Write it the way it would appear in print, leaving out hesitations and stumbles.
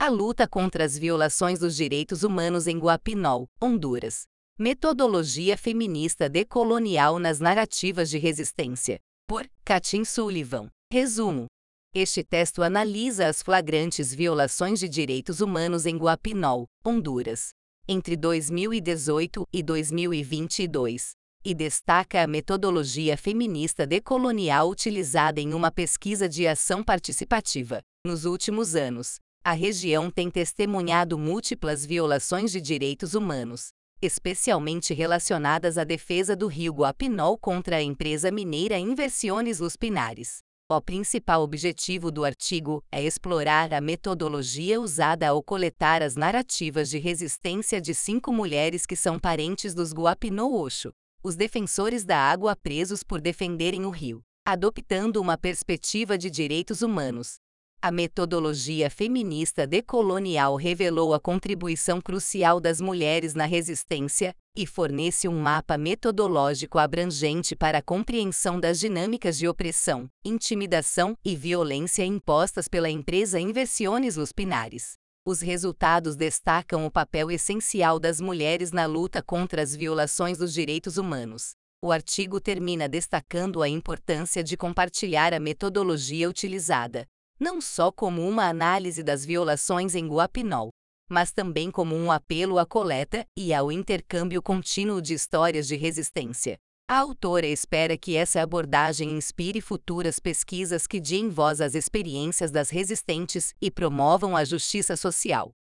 A luta contra as violações dos direitos humanos em Guapinol, Honduras. Metodologia feminista decolonial nas narrativas de resistência. Por Katin Sullivan. Resumo. Este texto analisa as flagrantes violações de direitos humanos em Guapinol, Honduras, entre 2018 e 2022, e destaca a metodologia feminista decolonial utilizada em uma pesquisa de ação participativa. Nos últimos anos, a região tem testemunhado múltiplas violações de direitos humanos, especialmente relacionadas à defesa do rio Guapinol contra a empresa mineira Inversiones Los Pinares. O principal objetivo do artigo é explorar a metodologia usada ao coletar as narrativas de resistência de 5 mulheres que são parentes dos Guapinol Osho, os defensores da água presos por defenderem o rio, adotando uma perspectiva de direitos humanos. A metodologia feminista decolonial revelou a contribuição crucial das mulheres na resistência e fornece um mapa metodológico abrangente para a compreensão das dinâmicas de opressão, intimidação e violência impostas pela empresa Inversiones Los Pinares. Os resultados destacam o papel essencial das mulheres na luta contra as violações dos direitos humanos. O artigo termina destacando a importância de compartilhar a metodologia utilizada, não só como uma análise das violações em Guapinol, mas também como um apelo à coleta e ao intercâmbio contínuo de histórias de resistência. A autora espera que essa abordagem inspire futuras pesquisas que deem voz às experiências das resistentes e promovam a justiça social.